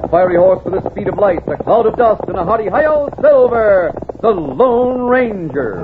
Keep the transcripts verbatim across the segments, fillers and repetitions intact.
fiery horse with the speed of light, a cloud of dust, and a hearty hi-yo Silver, the Lone Ranger.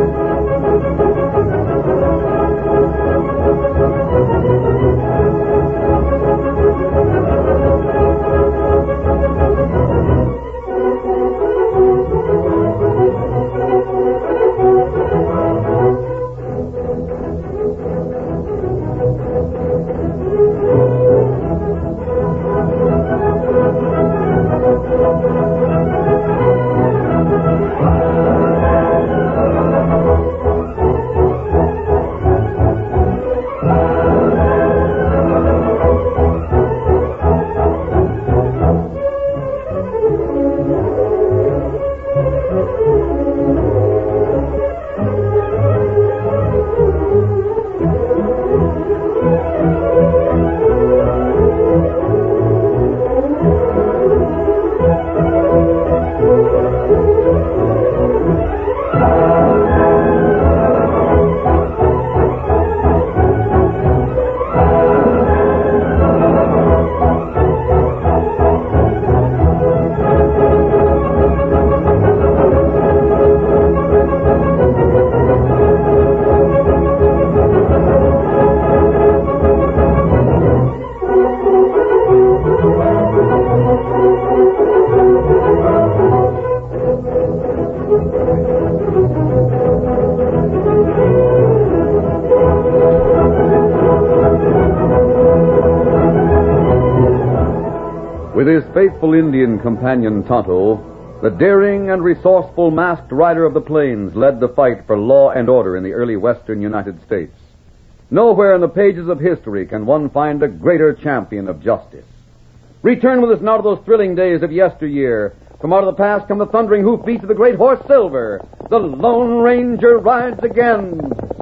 With his faithful Indian companion Tonto, the daring and resourceful masked rider of the plains led the fight for law and order in the early western United States. Nowhere in the pages of history can one find a greater champion of justice. Return with us now to those thrilling days of yesteryear. From out of the past come the thundering hoofbeats of the great horse Silver. The Lone Ranger rides again.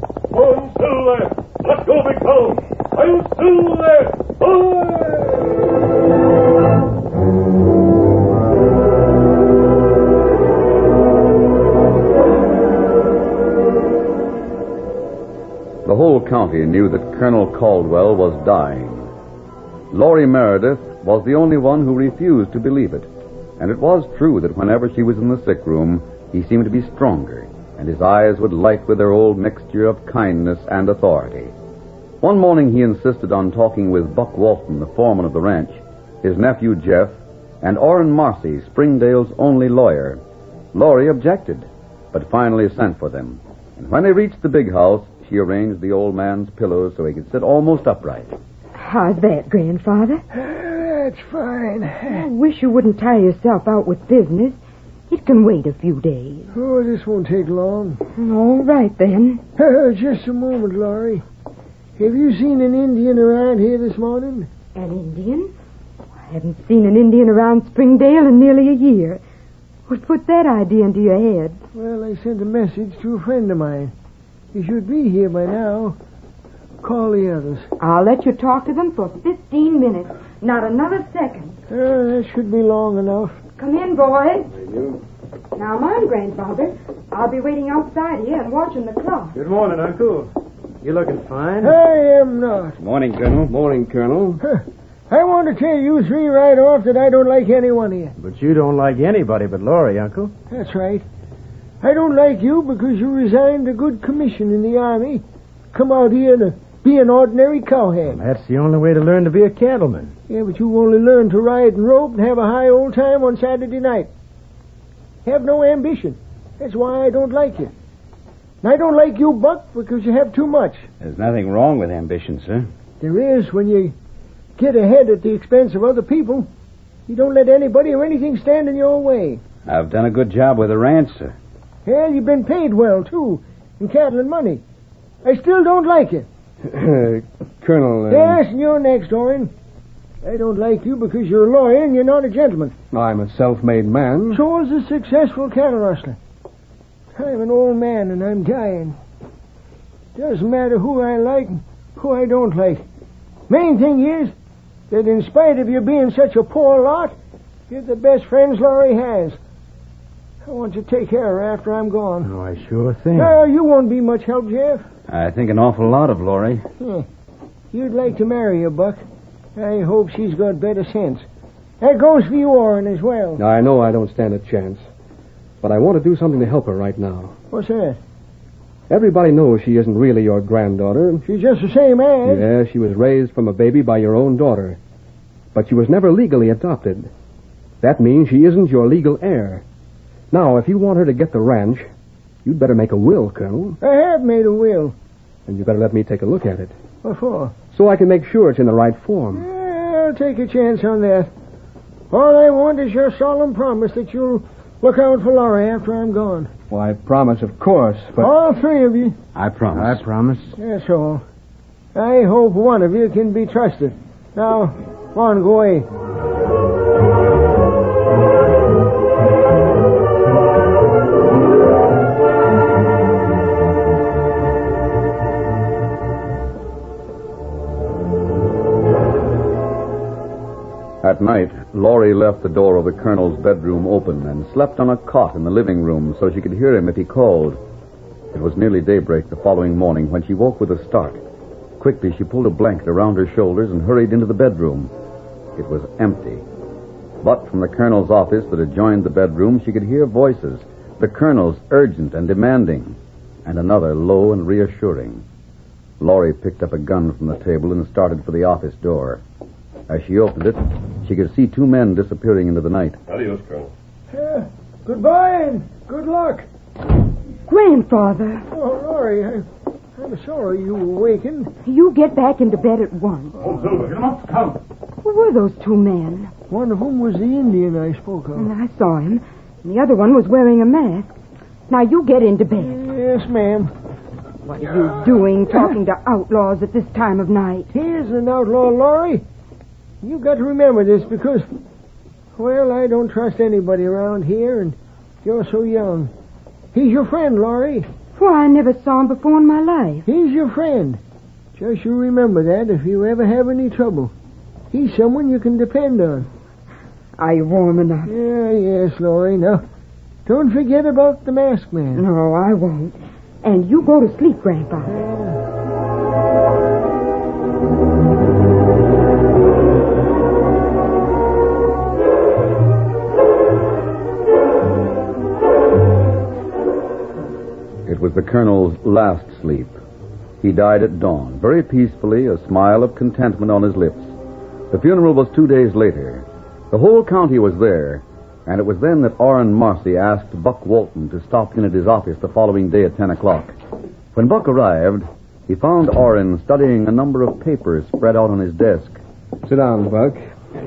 Oh, Silver! Let's go, big fellow! I'm Silver! Away! The whole county knew that Colonel Caldwell was dying. Laurie Meredith was the only one who refused to believe it. And it was true that whenever she was in the sick room, he seemed to be stronger, and his eyes would light with their old mixture of kindness and authority. One morning he insisted on talking with Buck Walton, the foreman of the ranch, his nephew Jeff, and Orrin Marcy, Springdale's only lawyer. Laurie objected, but finally sent for them. And when they reached the big house, she arranged the old man's pillows so he could sit almost upright. How's that, Grandfather? That's fine. I wish you wouldn't tire yourself out with business. It can wait a few days. Oh, this won't take long. All right, then. Just a moment, Laurie. Have you seen an Indian around here this morning? An Indian? I haven't seen an Indian around Springdale in nearly a year. What put that idea into your head? Well, I sent a message to a friend of mine. He should be here by now. Call the others. I'll let you talk to them for fifteen minutes. Not another second. Uh, that should be long enough. Come in, boys. Thank you. Now, mind, Grandfather. I'll be waiting outside here and watching the clock. Good morning, Uncle. You're looking fine. I am not. Morning, Colonel. Morning, Colonel. Huh. I want to tell you three right off that I don't like anyone here. But you don't like anybody but Laurie, Uncle. That's right. I don't like you because you resigned a good commission in the Army. Come out here to be an ordinary cowhand. That's the only way to learn to be a cattleman. Yeah, but you only learn to ride and rope and have a high old time on Saturday night. Have no ambition. That's why I don't like you. And I don't like you, Buck, because you have too much. There's nothing wrong with ambition, sir. There is when you get ahead at the expense of other people. You don't let anybody or anything stand in your way. I've done a good job with the ranch, sir. Hell, you've been paid well, too, in cattle and money. I still don't like you. Uh, Colonel... Uh... Yes, and you're next, Orrin. I don't like you because you're a lawyer and you're not a gentleman. I'm a self-made man. So is a successful cattle rustler. I'm an old man and I'm dying. Doesn't matter who I like and who I don't like. Main thing is that in spite of you being such a poor lot, you're the best friends Laurie has. I want you to take care of her after I'm gone. Oh, I sure think. No, you won't be much help, Jeff. I think an awful lot of Laurie. Yeah. You'd like to marry her, Buck. I hope she's got better sense. That goes for you, Orrin, as well. Now, I know I don't stand a chance, but I want to do something to help her right now. What's that? Everybody knows she isn't really your granddaughter. She's just the same as. Yeah, she was raised from a baby by your own daughter. But she was never legally adopted. That means she isn't your legal heir. Now, if you want her to get the ranch, you'd better make a will, Colonel. I have made a will. And you better let me take a look at it. What for? So I can make sure it's in the right form. Yeah, I'll take a chance on that. All I want is your solemn promise that you'll look out for Laurie after I'm gone. Well, I promise, of course, but... All three of you. I promise. I promise. That's all. I hope one of you can be trusted. Now, on, go away. At night, Laurie left the door of the colonel's bedroom open and slept on a cot in the living room so she could hear him if he called. It was nearly daybreak the following morning when she woke with a start. Quickly, she pulled a blanket around her shoulders and hurried into the bedroom. It was empty. But from the colonel's office that adjoined the bedroom, she could hear voices, the colonel's urgent and demanding, and another low and reassuring. Laurie picked up a gun from the table and started for the office door. As she opened it, she could see two men disappearing into the night. Adios, Colonel. Yeah, goodbye and good luck. Grandfather, Oh, Laurie, I, I'm sorry you were wakened. you get back into bed at once. Oh, Silver, get him up. Come. Who were those two men? One of whom was the Indian I spoke of. And I saw him. And the other one was wearing a mask. Now you get into bed. Yes, ma'am. What are you doing talking to outlaws at this time of night? Here's an outlaw, Laurie. You've got to remember this because, well, I don't trust anybody around here, and you're so young. He's your friend, Laurie. Why, I never saw him before in my life. He's your friend. Just you remember that if you ever have any trouble. He's someone you can depend on. Are you warm enough? Yeah, yes, Laurie. Now, don't forget about the masked man. No, I won't. And you go to sleep, Grandfather. Yeah. It was the colonel's last sleep. He died at dawn, very peacefully, a smile of contentment on his lips. The funeral was two days later. The whole county was there, and it was then that Orrin Marcy asked Buck Walton to stop in at his office the following day at ten o'clock. When Buck arrived, he found Orrin studying a number of papers spread out on his desk. Sit down, Buck.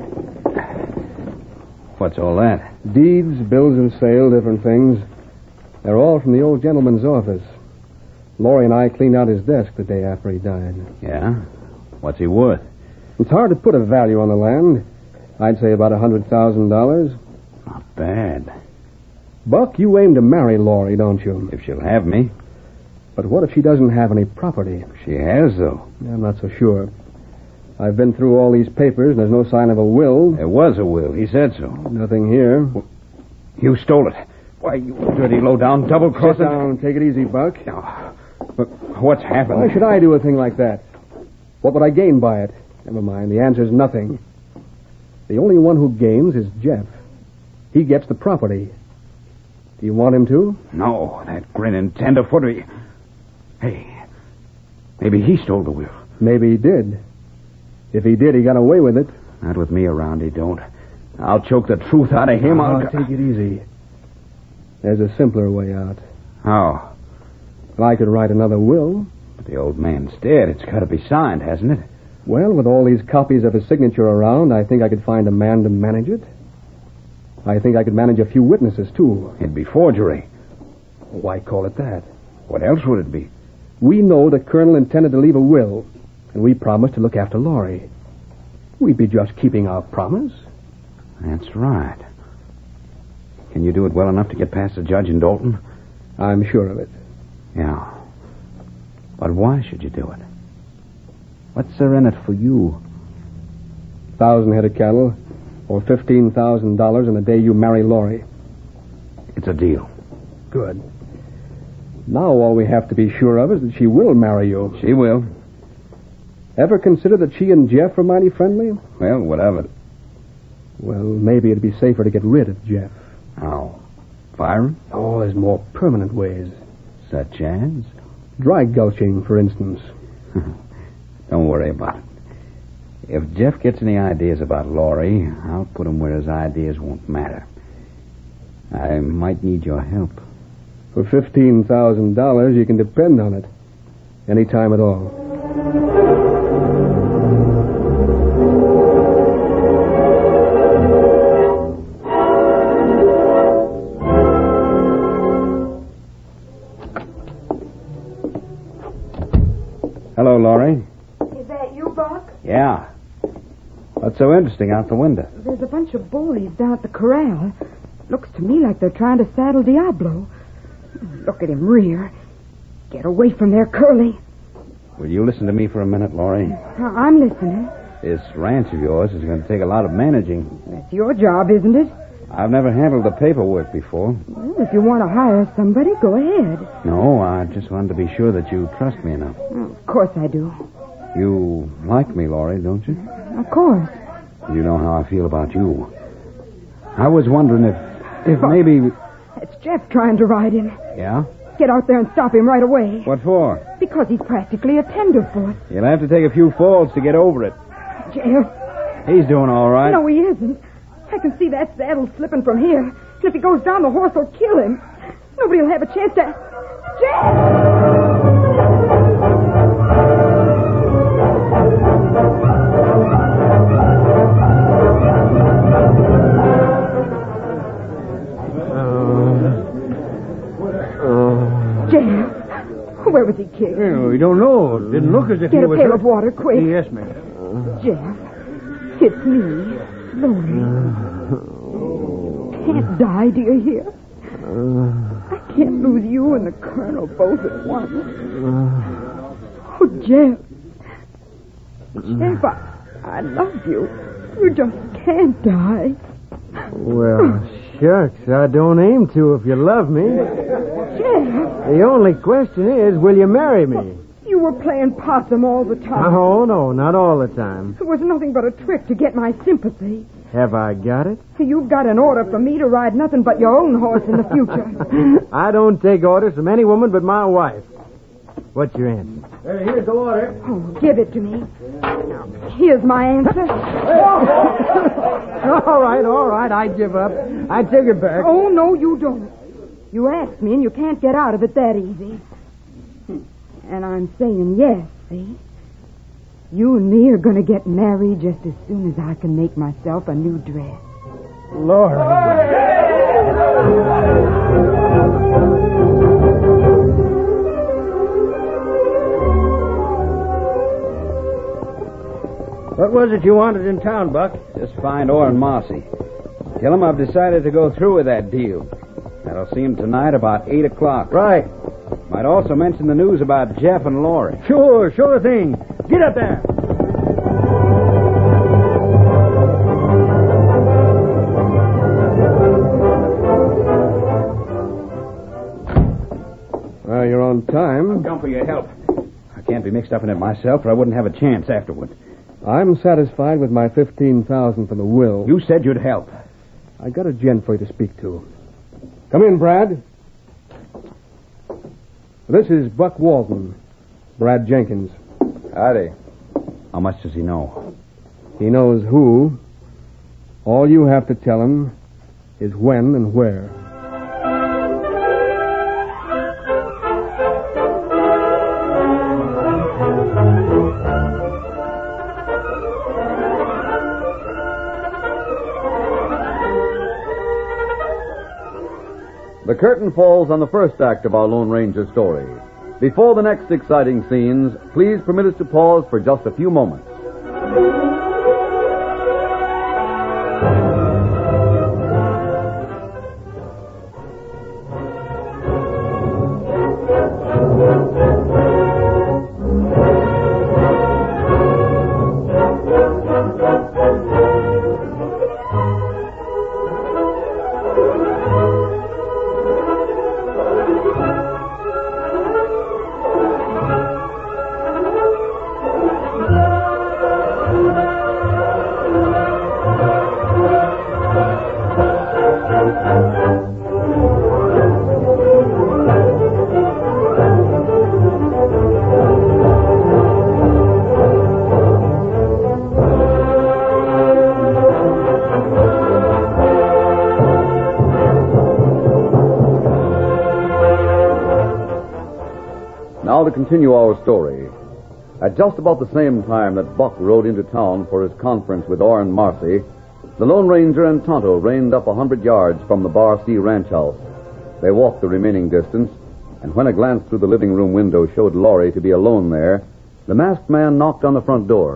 What's all that? Deeds, bills of sale, different things. They're all from the old gentleman's office. Laurie and I cleaned out his desk the day after he died. Yeah? What's he worth? It's hard to put a value on the land. I'd say about a hundred thousand dollars. Not bad. Buck, you aim to marry Laurie, don't you? If she'll have me. But what if she doesn't have any property? She has, though. I'm not so sure. I've been through all these papers, and there's no sign of a will. There was a will. He said so. Nothing here. You stole it. Why, you dirty, low-down, Sit double-crossing... down. Take it easy, Buck. Now, but what's happened? Why should I do a thing like that? What would I gain by it? Never mind. The answer's nothing. The only one who gains is Jeff. He gets the property. Do you want him to? No, that grinning tenderfoot. Hey, maybe he stole the will. Maybe he did. If he did, he got away with it. Not with me around, he don't. I'll choke the truth out of him. I'll I'll take it easy. There's a simpler way out. How? Well, I could write another will. But the old man's dead. It's got to be signed, hasn't it? Well, with all these copies of his signature around, I think I could find a man to manage it. I think I could manage a few witnesses, too. It'd be forgery. Why call it that? What else would it be? We know the colonel intended to leave a will, and we promised to look after Laurie. We'd be just keeping our promise. That's right. Can you do it well enough to get past the judge in Dalton? I'm sure of it. Yeah. But why should you do it? What's there in it for you? Thousand head of cattle, or fifteen thousand dollars on the day you marry Laurie. It's a deal. Good. Now all we have to be sure of is that she will marry you. She will. Ever consider that she and Jeff are mighty friendly? Well, what of it? Well, maybe it'd be safer to get rid of Jeff. How? Fire him? Oh, there's more permanent ways. Such as? Dry gulching, for instance. Don't worry about it. If Jeff gets any ideas about Laurie, I'll put him where his ideas won't matter. I might need your help. For fifteen thousand dollars, you can depend on it. Any time at all. Hello, Laurie. Is that you, Buck? Yeah. What's so interesting out the window? There's a bunch of boys down at the corral. Looks to me like they're trying to saddle Diablo. Look at him rear. Get away from there, Curly. Will you listen to me for a minute, Laurie? Uh, I'm listening. This ranch of yours is going to take a lot of managing. That's your job, isn't it? I've never handled the paperwork before. Well, if you want to hire somebody, go ahead. No, I just wanted to be sure that you trust me enough. Oh, of course I do. You like me, Laurie, don't you? Of course. You know how I feel about you. I was wondering if, if maybe... It's Jeff trying to ride him. Yeah? Get out there and stop him right away. What for? Because he's practically a tenderfoot. You'll have to take a few falls to get over it. Jeff. He's doing all right. No, he isn't. I can see that saddle slipping from here. And if he goes down, the horse will kill him. Nobody will have a chance to... Jeff! Where was he kicked? Well, we don't know. Didn't look as if Get he a was... pail of water, quick. Yes, ma'am. Jeff, it's me, Laurie. Can't die, do you hear? I can't lose you and the Colonel both at once. Oh, Jeff. Jeff, I, I love you. You just can't die. Well, shucks, I don't aim to if you love me. Jeff. The only question is, will you marry me? You were playing possum all the time. Oh, no, not all the time. It was nothing but a trick to get my sympathy. Have I got it? You've got an order from me to ride nothing but your own horse in the future. I don't take orders from any woman but my wife. What's your answer? Uh, here's the water. Oh, give it to me. Now, here's my answer. all right, all right, I give up. I take it back. Oh, no, you don't. You asked me, and you can't get out of it that easy. And I'm saying yes, see? You and me are going to get married just as soon as I can make myself a new dress. Lord. What was it you wanted in town, Buck? Just find Orrin Marcy. Tell him I've decided to go through with that deal. That'll see him tonight about eight o'clock. Right. Might also mention the news about Jeff and Laurie. Sure, sure thing. Get up there. Well, you're on time. I've come for your help. I can't be mixed up in it myself, or I wouldn't have a chance afterward. I'm satisfied with my fifteen thousand dollars from the will. You said you'd help. I got a gent for you to speak to. Come in, Brad. This is Buck Walton, Brad Jenkins. Howdy. How much does he know? He knows who. All you have to tell him is when and where. The curtain falls on the first act of our Lone Ranger story. Before the next exciting scenes, please permit us to pause for just a few moments. continue our story. At just about the same time that Buck rode into town for his conference with Orrin Marcy, the Lone Ranger and Tonto reined up a hundred yards from the Bar C ranch house. They walked the remaining distance, and when a glance through the living room window showed Laurie to be alone there, the masked man knocked on the front door.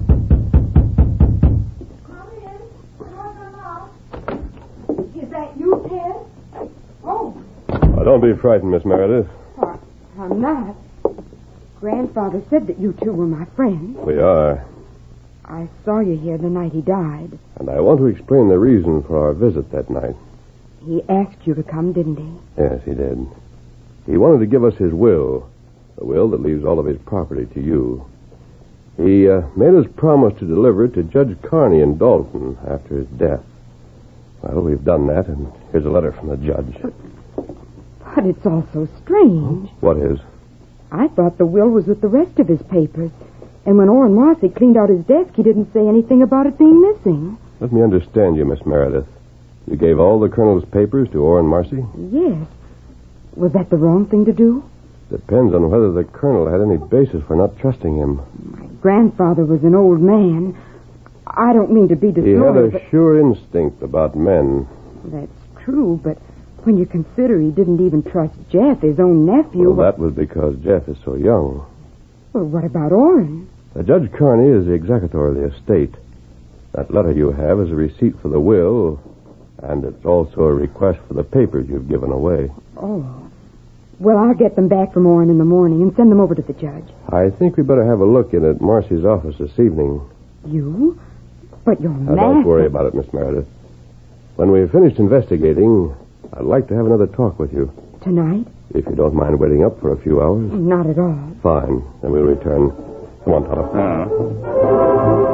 Come in. Come out. Is that you, Ted? Oh. Now, don't be frightened, Miss Meredith. I, I'm not. Grandfather said that you two were my friends. We are. I saw you here the night he died. And I want to explain the reason for our visit that night. He asked you to come, didn't he? Yes, he did. He wanted to give us his will, a will that leaves all of his property to you. He uh, made us promise to deliver it to Judge Carney in Dalton after his death. Well, we've done that, and here's a letter from the judge. But, but it's all so strange. What is? I thought the will was with the rest of his papers. And when Orrin Marcy cleaned out his desk, he didn't say anything about it being missing. Let me understand you, Miss Meredith. You gave all the Colonel's papers to Orrin Marcy? Yes. Was that the wrong thing to do? Depends on whether the Colonel had any basis for not trusting him. My grandfather was an old man. I don't mean to be He had disloyal, a but... sure instinct about men. That's true, but when you consider he didn't even trust Jeff, his own nephew... Well, that was because Jeff is so young. Well, what about Orrin? Uh, Judge Carney is the executor of the estate. That letter you have is a receipt for the will, and it's also a request for the papers you've given away. Oh. Well, I'll get them back from Orrin in the morning and send them over to the judge. I think we better have a look in at Marcy's office this evening. You? But you're Now, mad. don't worry about it, Miss Meredith. When we've finished investigating, I'd like to have another talk with you. Tonight? If you don't mind waiting up for a few hours. Not at all. Fine. Then we'll return. Come on, Tonto. Uh,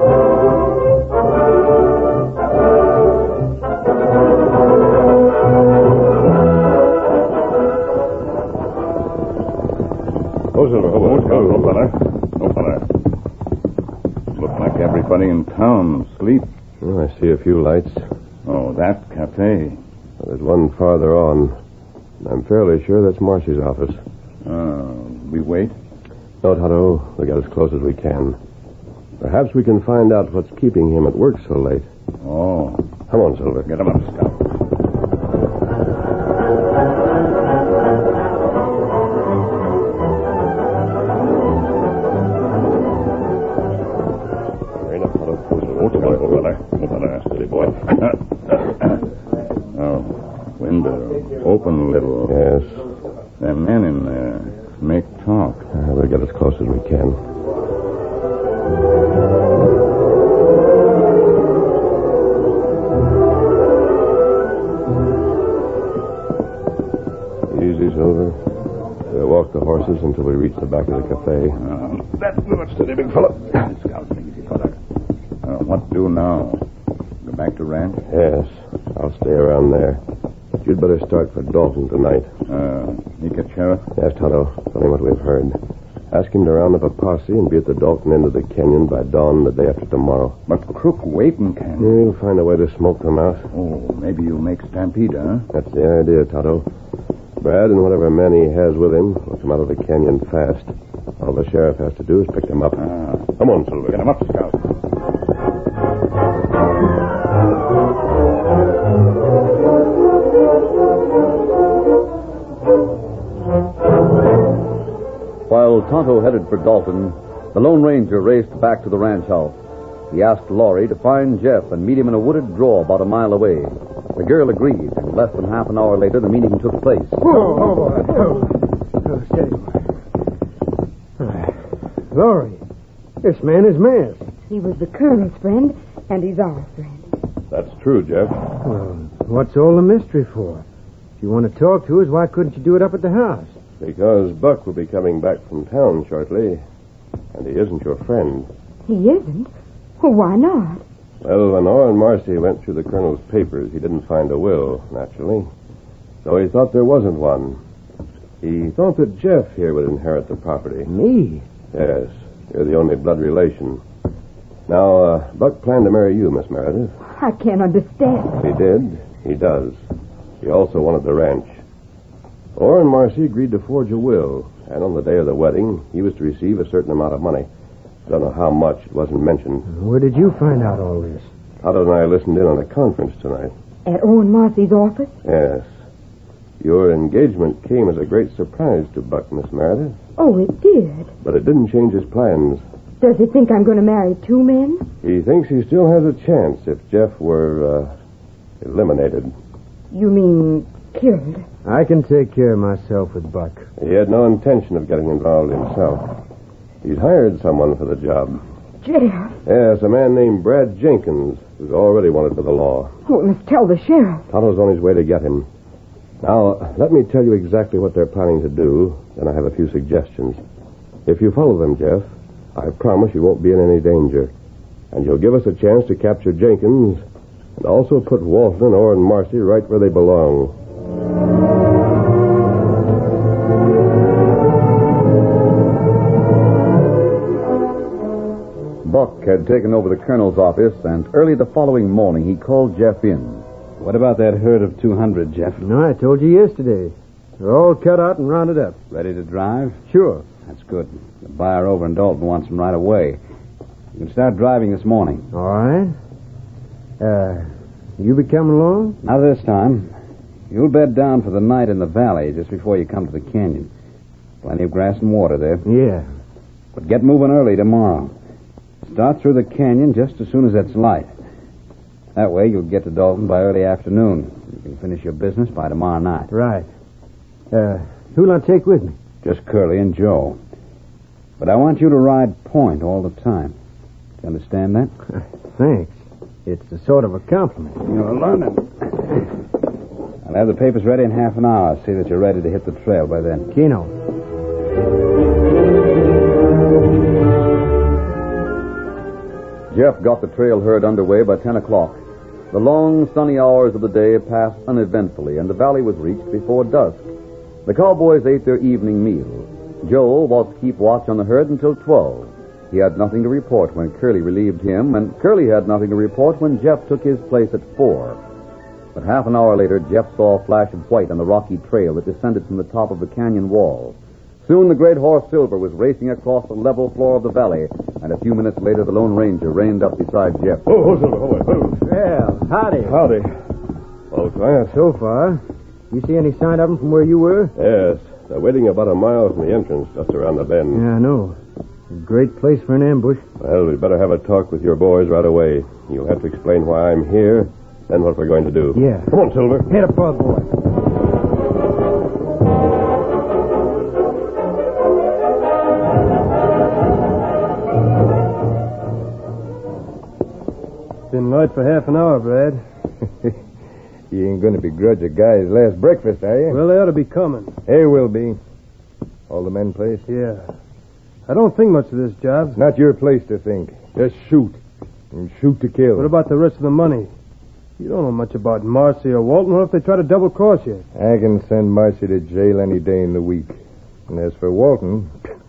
Oh, Silver. Oh, Oh, no, no, fella. No, fella. Looks like everybody in town asleep. Oh, I see a few lights. Oh, that cafe. Well, there's one farther on. I'm fairly sure that's Marcy's office. Uh, we wait? No, Tonto. We'll get as close as we can. Perhaps we can find out what's keeping him at work so late. Oh. Come on, Silver. Get him up, Scout. Right up, Tonto. Come, Silver. Oh, fella, oh, fella. Oh, fella. Steady, boy. Oh, window. Open a little. Yes. There are men in there. Make talk. Uh, we'll get as close as we can. Easy, Silver. We'll walk the horses until we reach the back of the cafe. Uh, that's good. Steady, big fella. Scout, easy, fella. Uh, what do now? Go back to ranch? Yes, I'll stay around there. But you'd better start for Dalton tonight. Uh, you get sheriff? Yes, Tonto. Tell him what we've heard. Ask him to round up a posse and be at the Dalton end of the canyon by dawn the day after tomorrow. But Crook waiting can. We'll find a way to smoke them out. Oh, maybe you'll make Stampede, huh? That's the idea, Tonto. Brad and whatever men he has with him will come out of the canyon fast. All the sheriff has to do is pick them up. Ah. Come on, Silver. Get him up, Scout. While Tonto headed for Dalton, the Lone Ranger raced back to the ranch house. He asked Laurie to find Jeff and meet him in a wooded draw about a mile away. The girl agreed, and less than half an hour later, the meeting took place. Whoa, whoa, whoa. Oh, steady. Uh, Laurie, this man is masked. He was the colonel's friend, and he's our friend. That's true, Jeff. Well, what's all the mystery for? If you want to talk to us, why couldn't you do it up at the house? Because Buck will be coming back from town shortly, and he isn't your friend. He isn't? Well, why not? Well, when Orrin Marcy went through the colonel's papers, he didn't find a will, naturally. So he thought there wasn't one. He thought that Jeff here would inherit the property. Me? Yes, you're the only blood relation. Now, uh, Buck planned to marry you, Miss Meredith. I can't understand. He did. He does. He also wanted the ranch. Orr and Marcy agreed to forge a will, and on the day of the wedding, he was to receive a certain amount of money. I don't know how much. It wasn't mentioned. Where did you find out all this? Otto and I listened in on a conference tonight. At Owen Marcy's office? Yes. Your engagement came as a great surprise to Buck, Miss Meredith. Oh, it did. But it didn't change his plans. Does he think I'm going to marry two men? He thinks he still has a chance if Jeff were, uh, eliminated. You mean killed? I can take care of myself with Buck. He had no intention of getting involved himself. He's hired someone for the job. Jeff? Yes, a man named Brad Jenkins, who's already wanted for the law. Oh, we must tell the sheriff. Tonto's on his way to get him. Now, let me tell you exactly what they're planning to do, then I have a few suggestions. If you follow them, Jeff, I promise you won't be in any danger. And you'll give us a chance to capture Jenkins and also put Walton and Orr and Marcy right where they belong. Buck had taken over the colonel's office, and early the following morning he called Jeff in. What about that herd of two hundred, Jeff? No, I told you yesterday. They're all cut out and rounded up. Ready to drive? Sure. That's good. The buyer over in Dalton wants them right away. You can start driving this morning. All right. Uh, you be coming along? Not this time. You'll bed down for the night in the valley just before you come to the canyon. Plenty of grass and water there. Yeah. But get moving early tomorrow. Start through the canyon just as soon as it's light. That way you'll get to Dalton by early afternoon. You can finish your business by tomorrow night. Right. Uh, who'll I take with me? Just Curly and Joe. But I want you to ride point all the time. Do you understand that? Thanks. It's a sort of a compliment. You're learning. I'll have the papers ready in half an hour. See that you're ready to hit the trail by then. Keno. Jeff got the trail herd underway by ten o'clock. The long, sunny hours of the day passed uneventfully, and the valley was reached before dusk. The cowboys ate their evening meal. Joe was to keep watch on the herd until twelve. He had nothing to report when Curly relieved him, and Curly had nothing to report when Jeff took his place at four. But half an hour later, Jeff saw a flash of white on the rocky trail that descended from the top of the canyon wall. Soon the great horse Silver was racing across the level floor of the valley, and a few minutes later the Lone Ranger reined up beside Jeff. Oh, oh, Silver, hold it, hold it. Well, howdy. Howdy. Oh, class. So far. You see any sign of them from where you were? Yes. They're waiting about a mile from the entrance, just around the bend. Yeah, I know. A great place for an ambush. Well, we'd better have a talk with your boys right away. You'll have to explain why I'm here, then what we're going to do. Yeah. Come on, Silver. Head up, boy. Been light for half an hour, Brad. You ain't going to begrudge a guy's last breakfast, are you? Well, they ought to be coming. They will be. All the men placed? Yeah. I don't think much of this job. It's not your place to think. Just shoot. And shoot to kill. What about the rest of the money? You don't know much about Marcy or Walton. What if they try to double-cross you? I can send Marcy to jail any day in the week. And as for Walton,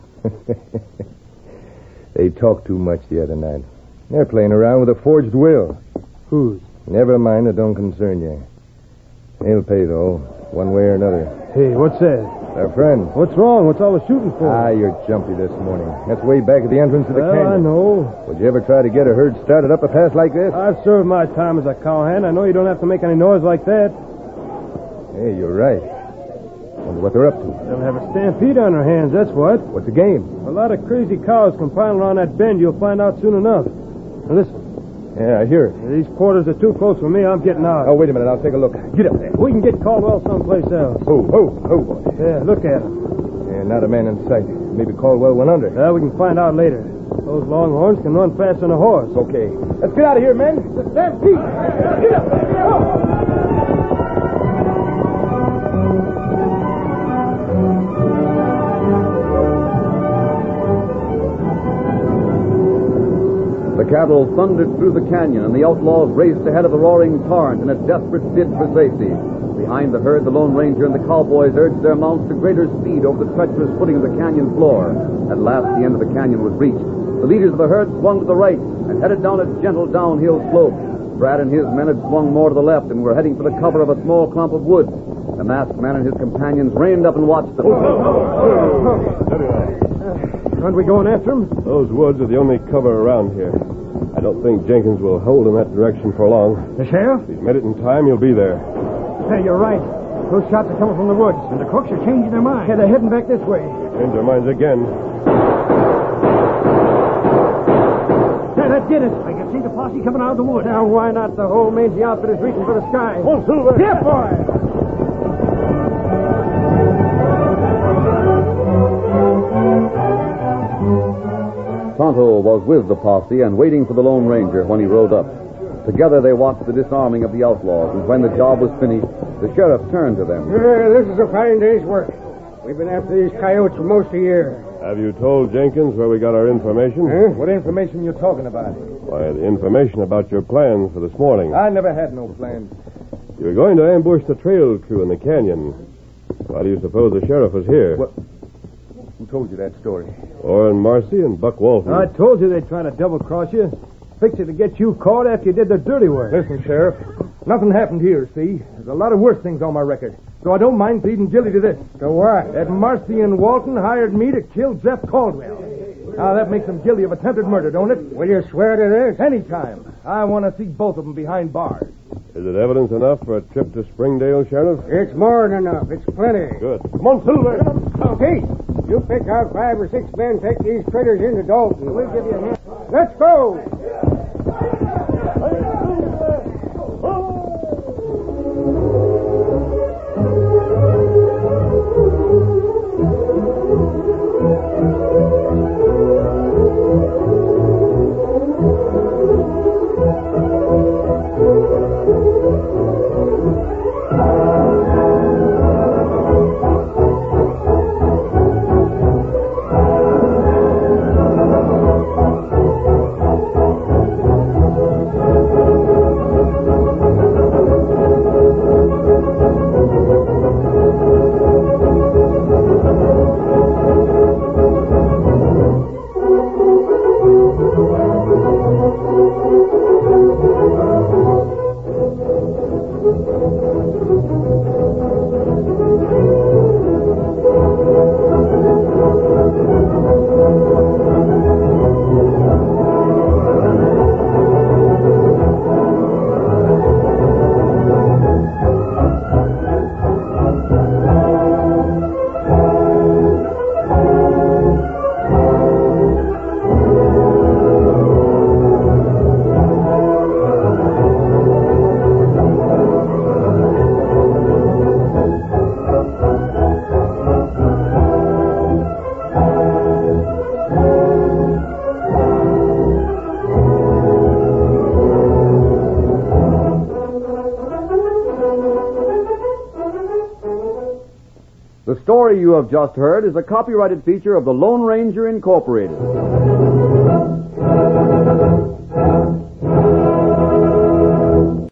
they talked too much the other night. They're playing around with a forged will. Whose? Never mind, it don't concern you. He'll pay, though, one way or another. Hey, what's that? Our friend. What's wrong? What's all the shooting for? Ah, you're jumpy this morning. That's way back at the entrance of the well, canyon. I know. Would you ever try to get a herd started up a pass like this? I've served my time as a cowhand. I know you don't have to make any noise like that. Hey, you're right. Wonder what they're up to. They'll have a stampede on their hands, that's what. What's the game? A lot of crazy cows compile around that bend. You'll find out soon enough. Now, listen. Yeah, I hear it. These quarters are too close for me. I'm getting out. Oh, wait a minute. I'll take a look. Get up there. We can get Caldwell someplace else. Oh, oh, oh. Yeah, look at him. Yeah, not a man in sight. Maybe Caldwell went under. Well, we can find out later. Those longhorns can run faster than a horse. Okay. Let's get out of here, men. It's a stampede. Get up there. Get up. The cattle thundered through the canyon, and the outlaws raced ahead of the roaring torrent in a desperate bid for safety. Behind the herd, the Lone Ranger and the cowboys urged their mounts to greater speed over the treacherous footing of the canyon floor. At last, the end of the canyon was reached. The leaders of the herd swung to the right and headed down a gentle downhill slope. Brad and his men had swung more to the left and were heading for the cover of a small clump of woods. The masked man and his companions reined up and watched them. Aren't we going after him? Those woods are the only cover around here. I don't think Jenkins will hold in that direction for long. The sheriff? If he's made it in time, he'll be there. Hey, you're right. Those shots are coming from the woods, and the crooks are changing their minds. Yeah, they're heading back this way. Change their minds again. Yeah, that did it. I can see the posse coming out of the woods. Now, why not? The whole mangy outfit is reaching for the sky. Oh, Silver! Here, boy! Tonto was with the posse and waiting for the Lone Ranger when he rode up. Together they watched the disarming of the outlaws, and when the job was finished, the sheriff turned to them. Yeah, this is a fine day's work. We've been after these coyotes for most of the year. Have you told Jenkins where we got our information? Huh? What information you talking about? Why, the information about your plans for this morning. I never had no plans. You were going to ambush the trail crew in the canyon. Why do you suppose the sheriff was here? What? Who told you that story? Orrin Marcy and Buck Walton. I told you they'd try to double-cross you. Fix it to get you caught after you did the dirty work. Listen, Sheriff, nothing happened here, see? There's a lot of worse things on my record. So I don't mind pleading guilty to this. To what? That Marcy and Walton hired me to kill Jeff Caldwell. Now, that makes them guilty of attempted murder, don't it? Will you swear to this? Anytime. I want to see both of them behind bars. Is it evidence enough for a trip to Springdale, Sheriff? It's more than enough. It's plenty. Good. Come on, Silver. Okay. You pick out five or six men, take these critters into Dalton. We'll give you a hand. Let's go! The story you have just heard is a copyrighted feature of the Lone Ranger Incorporated.